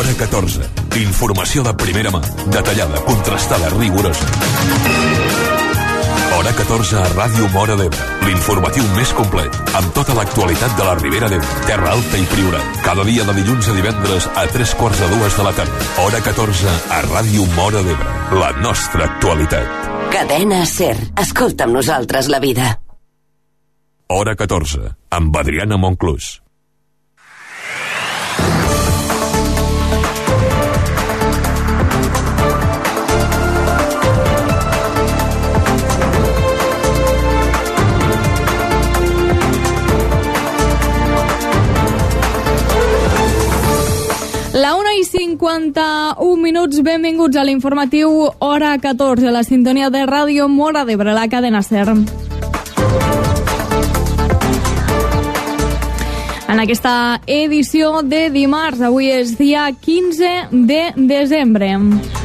Hora 14. Informació de primera mà, detallada, contrastada, rigorosa. Hora 14 a Ràdio Móra d'Ebre. L'informatiu més complet, amb tota l'actualitat de la Ribera d'Ebre, Terra Alta i Priorat. Cada dia de dilluns a divendres a 3:45 de la tarda. Hora 14 a Ràdio Móra d'Ebre. La nostra actualitat. Cadena SER. Escolta amb nosaltres la vida. Hora 14, amb Adriana Monclús. La 1:51, benvinguts a l'informatiu Hora 14, a la sintonia de Ràdio Móra d'Ebre, la cadena SER. En aquesta edició de dimarts, avui és dia 15 de desembre.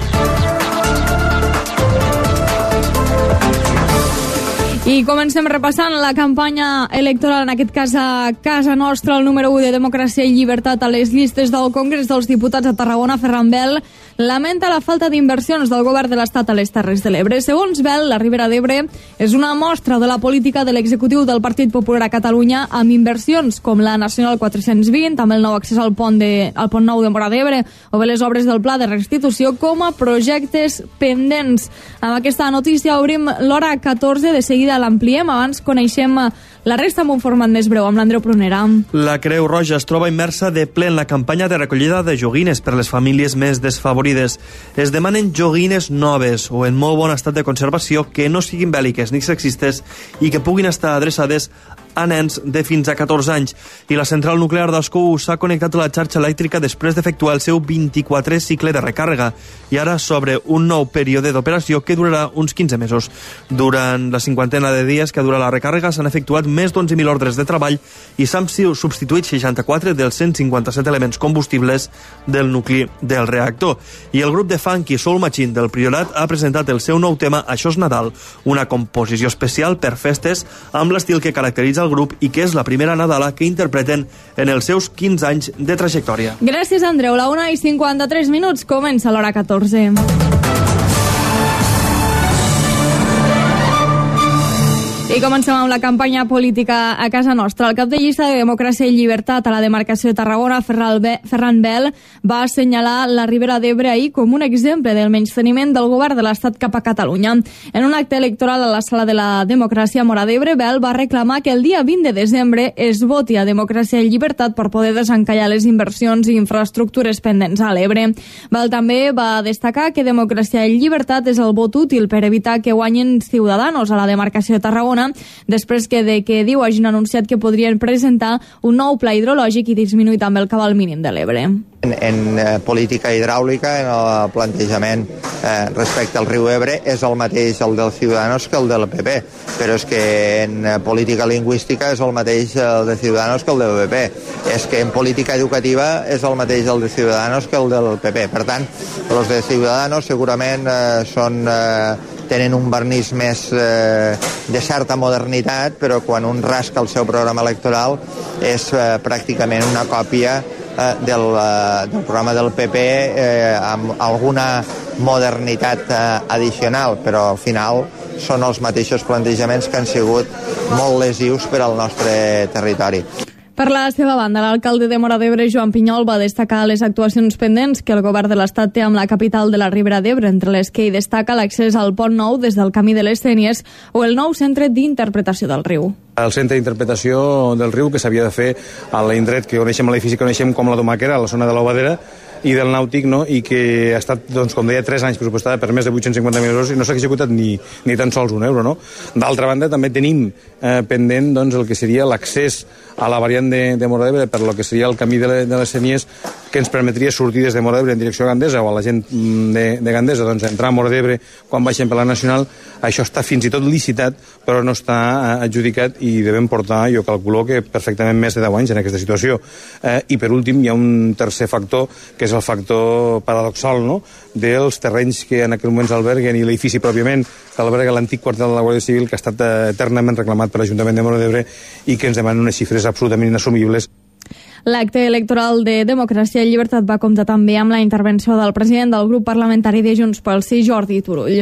I comencem repassant la campanya electoral, en aquest cas a casa nostra. El número 1 de Democràcia i Llibertat a les llistes del Congrés dels Diputats a Tarragona, Ferran Bel, lamenta la falta d'inversions del govern de l'Estat a les Terres de l'Ebre. Segons Bel, la Ribera d'Ebre és una mostra de la política de l'executiu del Partit Popular a Catalunya, amb inversions com la Nacional 420, també el nou accés al pont nou de Móra d'Ebre, o bé les obres del Pla de Restitució com a projectes pendents. Amb aquesta notícia obrim l'Hora 14, de seguida l'ampliem. Abans coneixem la resta amb un format més breu, amb l'Andreu Prunera. La Creu Roja es troba immersa de ple en la campanya de recollida de joguines per les famílies més desfavorides. Es demanen joguines noves o en molt bon estat de conservació, que no siguin bèl·liques ni sexistes i que puguin estar adreçades a nens de fins a 14 anys. I la central nuclear d'Ascou s'ha connectat a la xarxa elèctrica després d'efectuar el seu 24è cicle de recàrrega i ara s'obre un nou període d'operació que durarà uns 15 mesos. Durant la 50ena de dies que dura la recàrrega s'han efectuat més d'11.000 ordres de treball i s'han substituït 64 dels 157 elements combustibles del nucli del reactor. I el grup de funky Soul Machine del Priorat ha presentat el seu nou tema Això és Nadal, una composició especial per festes amb l'estil que caracteritza el grup i que és la primera Nadala que interpreten en els seus 15 anys de trajectòria. Gràcies, Andreu. La 1:53, comença l'Hora 14. I comencem amb la campanya política a casa nostra. El cap de llista de Democràcia i Llibertat a la demarcació de Tarragona, Ferran Bel, va assenyalar la Ribera d'Ebre ahir com un exemple del menysteniment del govern de l'Estat cap a Catalunya. En un acte electoral a la sala de la Democràcia a Móra d'Ebre, Bel va reclamar que el dia 20 de desembre es voti a Democràcia i Llibertat per poder desencallar les inversions i infraestructures pendents a l'Ebre. Bel també va destacar que Democràcia i Llibertat és el vot útil per evitar que guanyin Ciudadanos a la demarcació de Tarragona, després que diu hagin anunciat que podrien presentar un nou pla hidrològic i disminuir també el cabal mínim de l'Ebre. En política hidràulica, en el plantejament respecte al riu Ebre, és el mateix el del Ciudadanos que el del PP, però és que en política lingüística és el mateix el de Ciudadanos que el del PP, és que en política educativa és el mateix el de Ciudadanos que el del PP. Per tant, els de Ciudadanos segurament tenen un vernís més de certa modernitat, però quan un rasca el seu programa electoral és pràcticament una còpia del programa del PP amb alguna modernitat addicional, però al final són els mateixos plantejaments que han sigut molt lesius per al nostre territori. Per la seva banda, l'alcalde de Móra d'Ebre, Joan Pinyol, va destacar les actuacions pendents que el govern de l'Estat té amb la capital de la Ribera d'Ebre, entre les que hi destaca l'accés al pont nou des del camí de les Sénies o el nou centre d'interpretació del riu. El centre d'interpretació del riu que s'havia de fer a l'indret que coneixem, a l'edifici que coneixem com la Domaquera, a la zona de l'Obadera, i del Nàutic, no? I que ha estat, doncs, com deia, 3 anys pressupostada per més de 850.000 euros i no s'ha executat ni tan sols un euro. No? D'altra banda, també tenim pendent doncs, el que seria l'accés a la variant de Móra d'Ebre per lo que seria el camí de les Sénies, que ens permetria sortir des de Móra d'Ebre en direcció a Gandesa o a la gent de Gandesa, doncs, entrar a Móra d'Ebre quan baixem per la Nacional. Això està fins i tot licitat, però no està adjudicat i devem portar, jo calculo, que perfectament més de 10 anys en aquesta situació. I per últim hi ha un tercer factor, que és el factor paradoxal, no?, dels terrenys que en aquell moment s'alberguen i l'edifici pròpiament que alberga l'antic quartel de la Guàrdia Civil, que ha estat eternament reclamat per l'Ajuntament de Móra d'Ebre i que ens demanen unes xifres absolutament inassumibles. L'acte electoral de Democràcia i Llibertat va comptar també amb la intervenció del president del grup parlamentari de Junts pel Sí, Jordi Turull.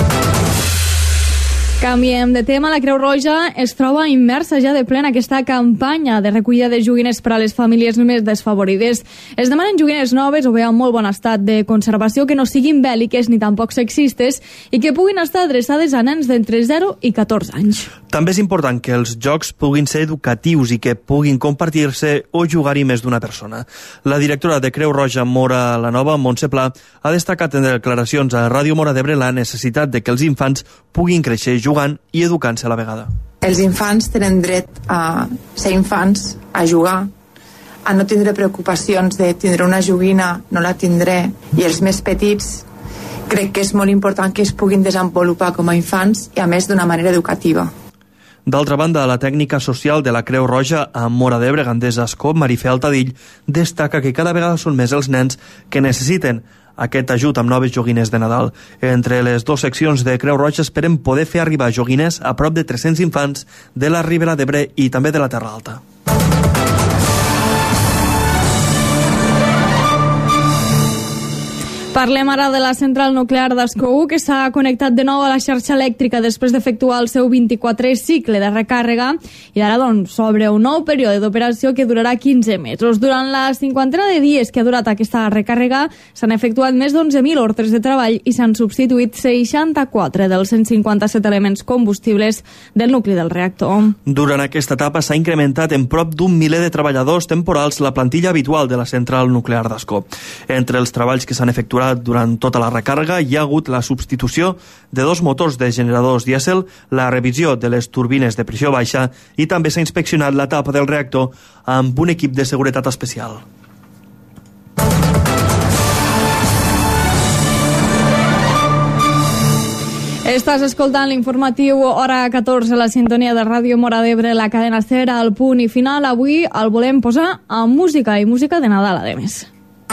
Canviem de tema. La Creu Roja es troba immersa ja de ple en aquesta campanya de recollida de joguines per a les famílies més desfavorides. Es demanen joguines noves o bé en molt bon estat de conservació, que no siguin bèl·liques ni tampoc sexistes i que puguin estar adreçades a nens d'entre 0 i 14 anys. També és important que els jocs puguin ser educatius i que puguin compartir-se o jugar-hi més d'una persona. La directora de Creu Roja Mora la Nova, Montse Pla, ha destacat en declaracions a Ràdio Mora d'Ebre la necessitat de que els infants puguin créixer jugant i educant-se a la vegada. Els infants tenen dret a ser infants, a jugar, a no tindre preocupacions de tindre una joguina, no la tindré, i els més petits crec que és molt important que es puguin desenvolupar com a infants i a més d'una manera educativa. D'altra banda, la tècnica social de la Creu Roja a Mora d'Ebre, Gandesa, Ascó, Marifé, Altadill, destaca que cada vegada són més els nens que necessiten aquest ajut amb noves joguines de Nadal. Entre les dues seccions de Creu Roja esperem poder fer arribar joguines a prop de 300 infants de la Ribera d'Ebre i també de la Terra Alta. Parlem ara de la central nuclear d'Ascó, que s'ha connectat de nou a la xarxa elèctrica després d'efectuar el seu 24è cicle de recàrrega i ara s'obre un nou període d'operació que durarà 15 mesos. Durant la cinquantena de dies que ha durat aquesta recàrrega s'han efectuat més d'11.000 ordres de treball i s'han substituït 64 dels 157 elements combustibles del nucli del reactor. Durant aquesta etapa s'ha incrementat en prop d'un miler de treballadors temporals la plantilla habitual de la central nuclear d'Ascó. Entre els treballs que s'han efectuat durant tota la recàrrega hi ha hagut la substitució de 2 motors de generadors dièsel, la revisió de les turbines de pressió baixa i també s'ha inspeccionat la tapa del reactor amb un equip de seguretat especial. Estàs escoltant l'informatiu Hora 14 a la sintonia de Ràdio Mora d'Ebre, la cadena SER, al punt i final. Avui el volem posar amb música i música de Nadal, a més.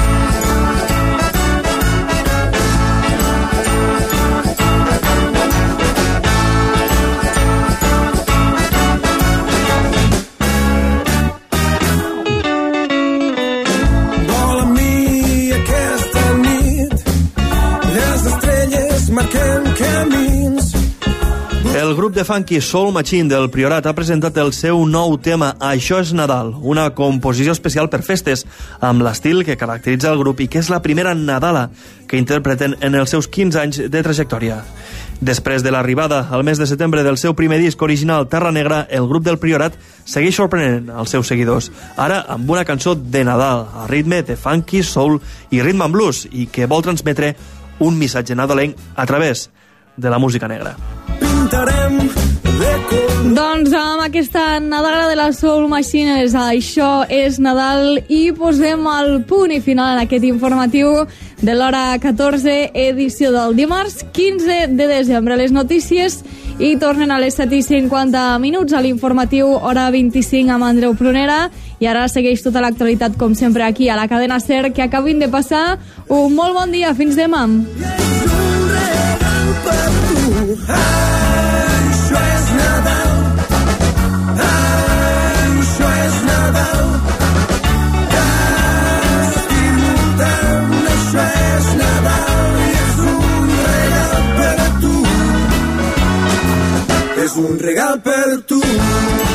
El grup de funky Soul Machine del Priorat ha presentat el seu nou tema Això és Nadal, una composició especial per festes, amb l'estil que caracteritza el grup i que és la primera Nadala que interpreten en els seus 15 anys de trajectòria. Després de l'arribada al mes de setembre del seu primer disc original Terra Negra, el grup del Priorat segueix sorprenent els seus seguidors, ara amb una cançó de Nadal, a ritme de funky, soul i rhythm and blues, i que vol transmetre un missatge nadalenc a través de la música negra. Doncs amb aquesta Nadala de la Soul Machine, Això és Nadal, i posem el punt i final en aquest informatiu de l'Hora 14, edició del dimarts 15 de desembre. Les notícies i tornen a les 7:50 a l'informatiu Hora 25 amb Andreu Prunera, i ara segueix tota l'actualitat com sempre aquí a la cadena SER. Que acabin de passar un molt bon dia. Fins demà. Això és Nadal, això és Nadal, t'estimo tant, això és Nadal i és un regal per a tu, és un regal per tu.